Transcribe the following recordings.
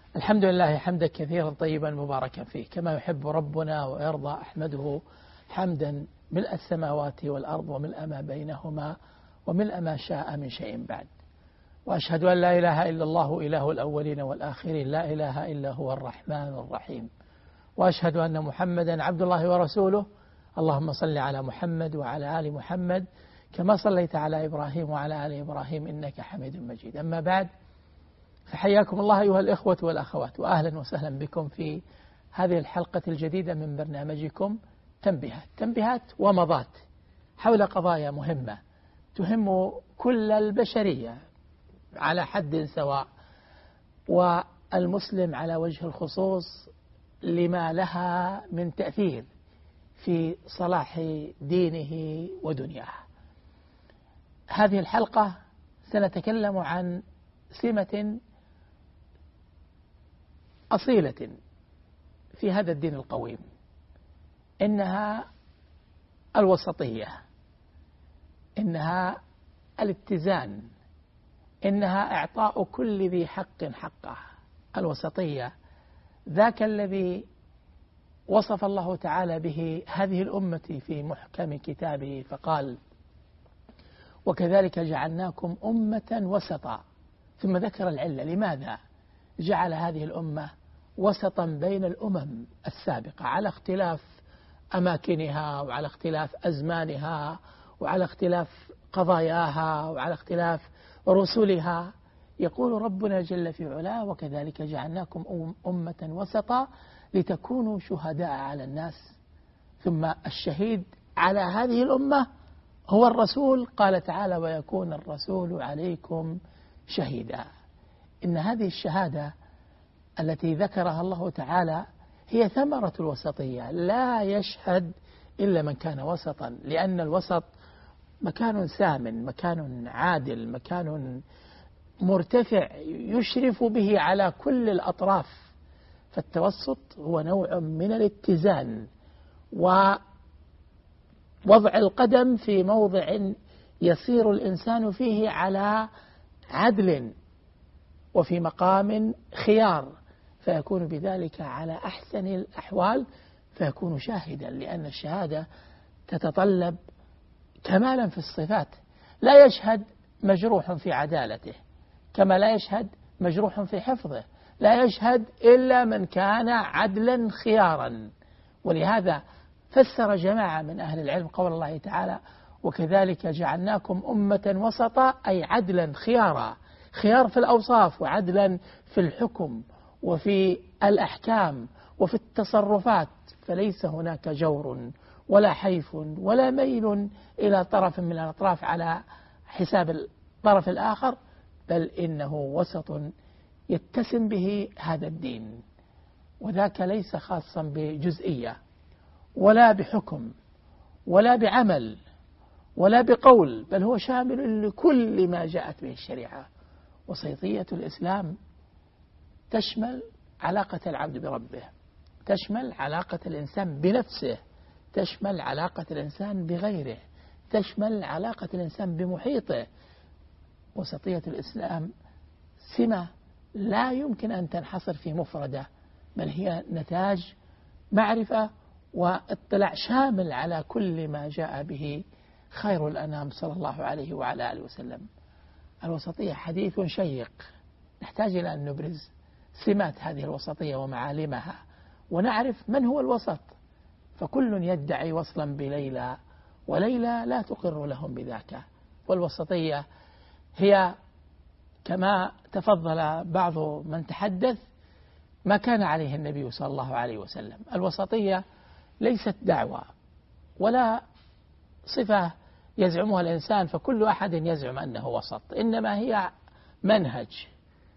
الحمد لله حمدا كثيرا طيبا مباركا فيه كما يحب ربنا ويرضى. أحمده حمدا ملء السماوات والأرض وملء ما بينهما وملء ما شاء من شيء بعد. وأشهد أن لا إله إلا الله إله الأولين والآخرين، لا إله إلا هو الرحمن الرحيم. وأشهد أن محمدا عبد الله ورسوله. اللهم صل على محمد وعلى آل محمد كما صليت على إبراهيم وعلى آل إبراهيم إنك حميد مجيد. أما بعد، فحياكم الله أيها الإخوة والأخوات، وأهلا وسهلا بكم في هذه الحلقة الجديدة من برنامجكم تنبيهات ومضات حول قضايا مهمة تهم كل البشرية على حد سواء، والمسلم على وجه الخصوص لما لها من تأثير في صلاح دينه ودنياه. هذه الحلقة سنتكلم عن سمة أصيلة في هذا الدين القويم، إنها الوسطية، إنها الاتزان، إنها إعطاء كل ذي حق حقه. الوسطية ذاك الذي وصف الله تعالى به هذه الأمة في محكم كتابه فقال: وكذلك جعلناكم أمة وسطا. ثم ذكر العلة لماذا جعل هذه الأمة وسطا بين الأمم السابقة على اختلاف أماكنها وعلى اختلاف أزمانها وعلى اختلاف قضاياها وعلى اختلاف رسلها. يقول ربنا جل في علاه: وكذلك جعلناكم أمة وسطا لتكونوا شهداء على الناس. ثم الشهيد على هذه الأمة هو الرسول، قال تعالى: ويكون الرسول عليكم شهيدا. إن هذه الشهادة التي ذكرها الله تعالى هي ثمرة الوسطية. لا يشهد إلا من كان وسطا، لأن الوسط مكان سامن، مكان عادل، مكان مرتفع يشرف به على كل الأطراف. فالتوسط هو نوع من الاتزان ووضع القدم في موضع يصير الإنسان فيه على عدل وفي مقام خيار، فيكون بذلك على أحسن الأحوال، فيكون شاهدا، لأن الشهادة تتطلب كمالا في الصفات. لا يشهد مجروح في عدالته كما لا يشهد مجروح في حفظه، لا يشهد إلا من كان عدلا خيارا. ولهذا فسر جماعة من أهل العلم قول الله تعالى: وكذلك جعلناكم أمة وسطا، أي عدلا خيارا، خيار في الأوصاف وعدلا في الحكم وفي الأحكام وفي التصرفات، فليس هناك جور ولا حيف ولا ميل إلى طرف من الأطراف على حساب الطرف الآخر، بل إنه وسط يتسم به هذا الدين. وذاك ليس خاصا بجزئية ولا بحكم ولا بعمل ولا بقول، بل هو شامل لكل ما جاءت به الشريعة. وسيطية الإسلام تشمل علاقة العبد بربه، تشمل علاقة الإنسان بنفسه، تشمل علاقة الإنسان بغيره، تشمل علاقة الإنسان بمحيطه. وسطية الإسلام سمة لا يمكن أن تنحصر في مفردة، بل هي نتاج معرفة واطلاع شامل على كل ما جاء به خير الأنام صلى الله عليه وعلى آله وسلم. الوسطية حديث شيق، نحتاج إلى أن نبرز سمات هذه الوسطية ومعالمها، ونعرف من هو الوسط. فكل يدعي وصلا بليلى، وليلى لا تقر لهم بذاك. والوسطية هي كما تفضل بعض من تحدث ما كان عليه النبي صلى الله عليه وسلم. الوسطية ليست دعوة ولا صفة يزعمها الإنسان فكل أحد يزعم أنه وسط، إنما هي منهج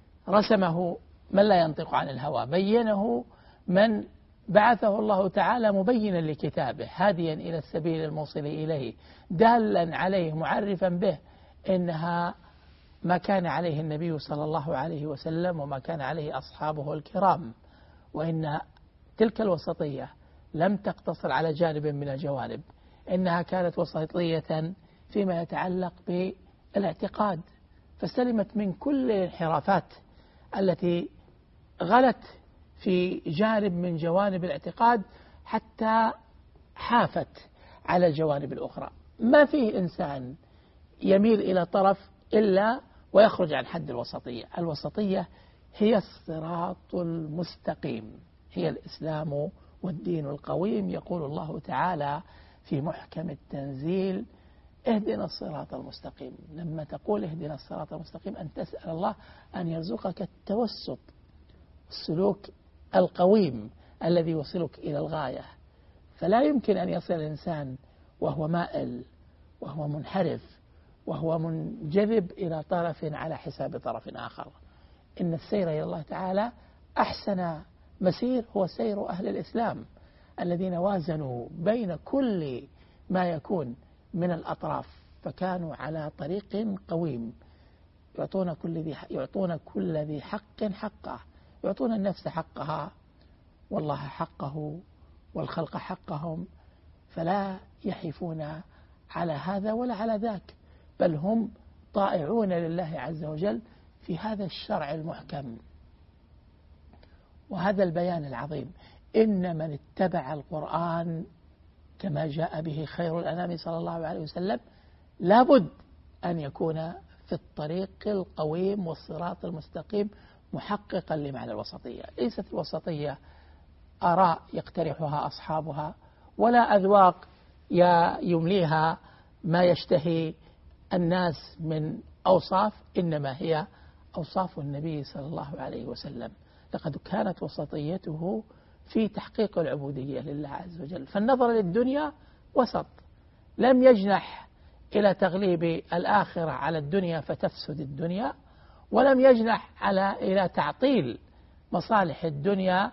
رسمه من لا ينطق عن الهوى، بينه من بعثه الله تعالى مبينا لكتابه، هاديا إلى السبيل الموصل إليه، دالا عليه، معرفا به. إنها ما كان عليه النبي صلى الله عليه وسلم وما كان عليه أصحابه الكرام. وإن تلك الوسطية لم تقتصر على جانب من الجوانب، إنها كانت وسطية فيما يتعلق بالاعتقاد، فسلمت من كل الانحرافات التي غلت في جانب من جوانب الاعتقاد حتى حافت على الجوانب الأخرى. ما فيه إنسان يميل إلى طرف إلا ويخرج عن حد الوسطية. الوسطية هي الصراط المستقيم، هي الإسلام والدين القويم. يقول الله تعالى في محكم التنزيل: اهدنا الصراط المستقيم. لما تقول اهدنا الصراط المستقيم أن تسأل الله أن يرزقك التوسط، السلوك القويم الذي يوصلك إلى الغاية. فلا يمكن أن يصل الإنسان وهو مائل وهو منحرف وهو منجذب إلى طرف على حساب طرف آخر. إن السير إلى الله تعالى أحسن مسير هو سير أهل الإسلام الذين وازنوا بين كل ما يكون من الأطراف، فكانوا على طريق قويم، يعطون كل ذي حق حقه، يعطون النفس حقها والله حقه والخلق حقهم، فلا يحيفون على هذا ولا على ذاك، بل هم طائعون لله عز وجل في هذا الشرع المحكم وهذا البيان العظيم. إن من اتبع القرآن كما جاء به خير الأنام صلى الله عليه وسلم لابد أن يكون في الطريق القويم والصراط المستقيم محققا لمعنى الوسطية. ليست الوسطية آراء يقترحها أصحابها ولا أذواق يمليها ما يشتهي الناس من أوصاف، إنما هي أوصاف النبي صلى الله عليه وسلم. لقد كانت وسطيته في تحقيق العبودية لله عز وجل. فالنظر للدنيا وسط، لم يجنح إلى تغليب الآخرة على الدنيا فتفسد الدنيا، ولم يجنح إلى تعطيل مصالح الدنيا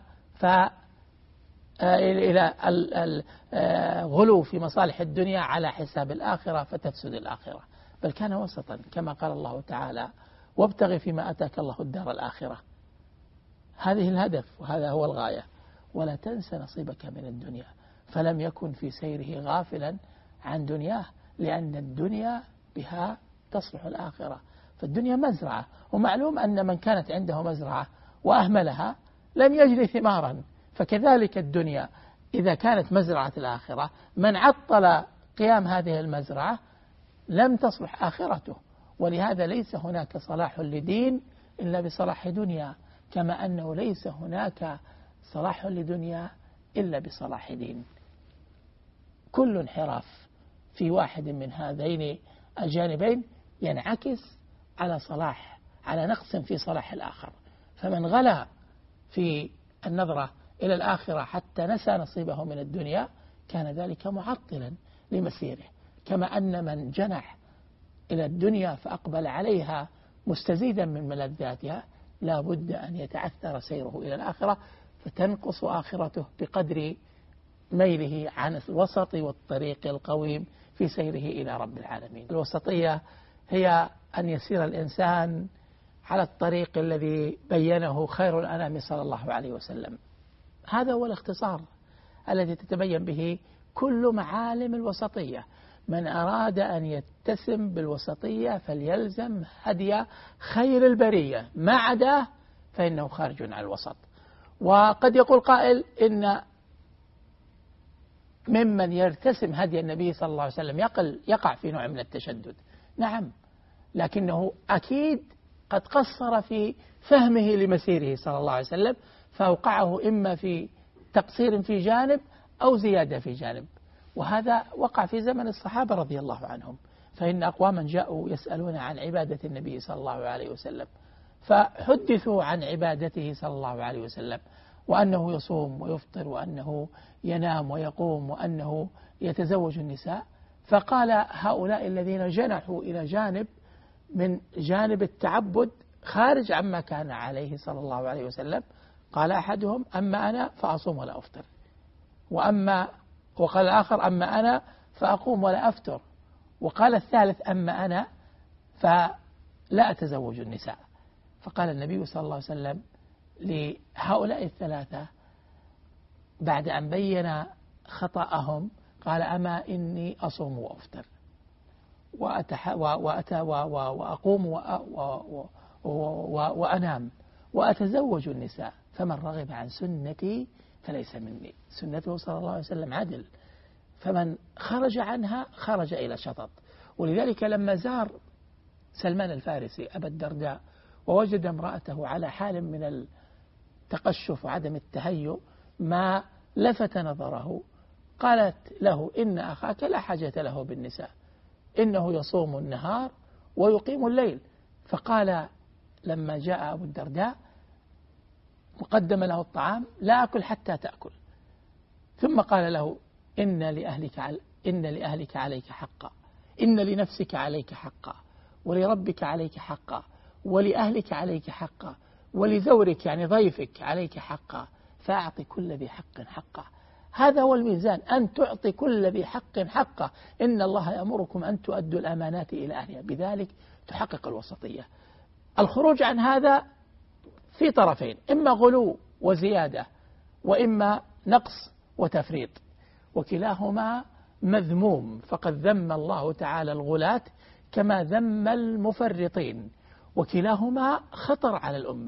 إلى الغلو في مصالح الدنيا على حساب الآخرة فتفسد الآخرة، بل كان وسطا كما قال الله تعالى: وابتغ فيما أتاك الله الدار الآخرة. هذه الهدف وهذا هو الغاية، ولا تنس نصيبك من الدنيا. فلم يكن في سيره غافلا عن دنياه، لأن الدنيا بها تصلح الآخرة. فالدنيا مزرعة، ومعلوم أن من كانت عنده مزرعة وأهملها لم يجني ثمارا، فكذلك الدنيا إذا كانت مزرعة الآخرة من عطل قيام هذه المزرعة لم تصلح آخرته. ولهذا ليس هناك صلاح لدين إلا بصلاح دنيا، كما أنه ليس هناك صلاح لدنيا إلا بصلاح دين. كل انحراف في واحد من هذين الجانبين ينعكس على نقص في صلاح الآخر. فمن غلا في النظرة إلى الآخرة حتى نسى نصيبه من الدنيا كان ذلك معطلا لمسيره، كما أن من جنح إلى الدنيا فأقبل عليها مستزيدا من ملذاتها لا بد أن يتعثر سيره إلى الآخرة، فتنقص آخرته بقدر ميله عن الوسط والطريق القويم في سيره إلى رب العالمين. الوسطية هي أن يسير الإنسان على الطريق الذي بينه خير الأنام صلى الله عليه وسلم. هذا هو الاختصار الذي تتبين به كل معالم الوسطية. من أراد أن يتسم بالوسطية فليلزم هدي خير البرية، ما عداه فإنه خارج عن الوسط. وقد يقول قائل إن ممن يرتسم هدي النبي صلى الله عليه وسلم يقع في نوع من التشدد. نعم، لكنه أكيد قد قصر في فهمه لمسيره صلى الله عليه وسلم، فأوقعه إما في تقصير في جانب أو زيادة في جانب. وهذا وقع في زمن الصحابة رضي الله عنهم، فإن أقواما جاءوا يسألون عن عبادة النبي صلى الله عليه وسلم، فحدثوا عن عبادته صلى الله عليه وسلم، وأنه يصوم ويفطر وأنه ينام ويقوم وأنه يتزوج النساء. فقال هؤلاء الذين جنحوا إلى جانب من جانب التعبد خارج عما كان عليه صلى الله عليه وسلم، قال أحدهم: أما أنا فأصوم ولا أفطر، وقال الآخر: أما أنا فأقوم ولا أفتر، وقال الثالث: أما أنا فلا أتزوج النساء. فقال النبي صلى الله عليه وسلم لهؤلاء الثلاثة بعد أن بين خطأهم قال: أما إني أصوم وأفطر وأقوم وأنام وأتزوج النساء، فمن رغب عن سنتي فليس مني. سنته صلى الله عليه وسلم عدل، فمن خرج عنها خرج إلى شطط. ولذلك لما زار سلمان الفارسي أبا الدرداء ووجد امرأته على حال من التقشف وعدم التهيؤ ما لفت نظره، قالت له: إن أخاك لا حاجة له بالنساء، إنه يصوم النهار ويقيم الليل. فقال لما جاء أبو الدرداء وقدم له الطعام: لا أكل حتى تأكل. ثم قال له: إن لأهلك عليك حقا، إن لنفسك عليك حقا، ولربك عليك حقا، ولأهلك عليك حقا، ولزورك يعني ضيفك عليك حقا، فأعطي كل ذي حق حقه. هذا هو الميزان، أن تعطي كل ذي حق حقه. إن الله يأمركم أن تؤدوا الأمانات إلى أهلها، بذلك تحقق الوسطية. الخروج عن هذا في طرفين: إما غلو وزيادة، وإما نقص وتفريط، وكلاهما مذموم. فقد ذم الله تعالى الغلاة كما ذم المفرطين، وكلاهما خطر على الأمة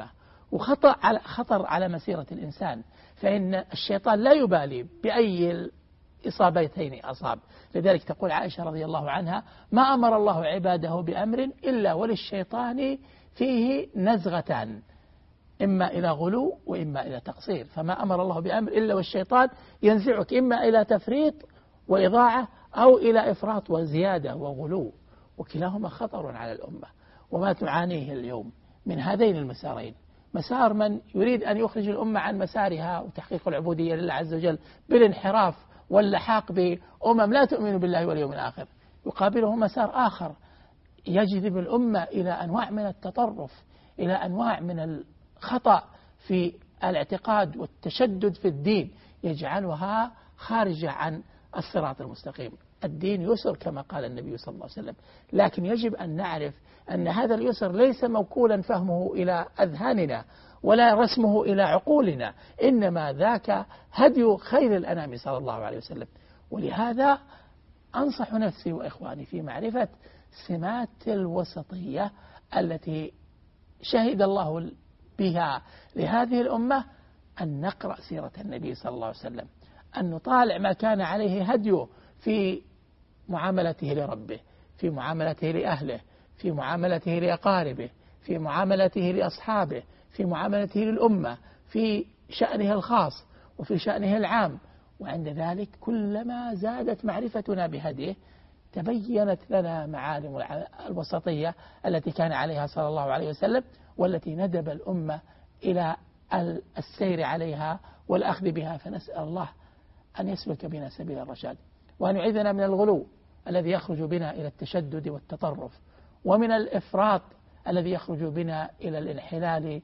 وخطر على مسيرة الإنسان، فإن الشيطان لا يبالي بأي الإصابتين أصاب. لذلك تقول عائشة رضي الله عنها: ما أمر الله عباده بأمر إلا وللشيطان فيه نزغتان، إما إلى غلو وإما إلى تقصير. فما أمر الله بأمر إلا والشيطان ينزعك إما إلى تفريط وإضاعة أو إلى إفراط وزيادة وغلو، وكلاهما خطر على الأمة. وما تعانيه اليوم من هذين المسارين: مسار من يريد أن يخرج الأمة عن مسارها وتحقيق العبودية لله عز وجل بالانحراف واللحاق بأمم لا تؤمن بالله واليوم الآخر، يقابله مسار آخر يجذب الأمة إلى أنواع من التطرف، إلى أنواع من الخطأ في الاعتقاد والتشدد في الدين، يجعلها خارجة عن الصراط المستقيم. الدين يسر كما قال النبي صلى الله عليه وسلم، لكن يجب أن نعرف أن هذا اليسر ليس موكولا فهمه إلى أذهاننا ولا رسمه إلى عقولنا، إنما ذاك هدي خير الأنام صلى الله عليه وسلم. ولهذا أنصح نفسي وإخواني في معرفة سمات الوسطية التي شهد الله بها لهذه الأمة، أن نقرأ سيرة النبي صلى الله عليه وسلم، أن نطالع ما كان عليه هديه في معاملته لربه، في معاملته لأهله، في معاملته لأقاربه، في معاملته لأصحابه، في معاملته للأمة، في شأنه الخاص وفي شأنه العام. وعند ذلك كلما زادت معرفتنا بهديه تبينت لنا معالم الوسطية التي كان عليها صلى الله عليه وسلم، والتي ندب الأمة إلى السير عليها والأخذ بها. فنسأل الله أن يسلك بنا سبيل الرشاد، وأن يعيذنا من الغلو الذي يخرج بنا إلى التشدد والتطرف، ومن الإفراط الذي يخرج بنا إلى الانحلال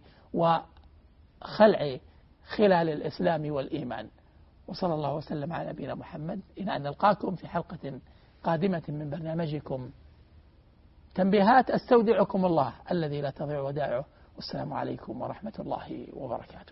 وخلع خلال الإسلام والإيمان. وصلى الله وسلم على نبينا محمد، إلى أن نلقاكم في حلقة قادمة من برنامجكم تنبيهات. أستودعكم الله الذي لا تضيع ودائعه، والسلام عليكم ورحمة الله وبركاته.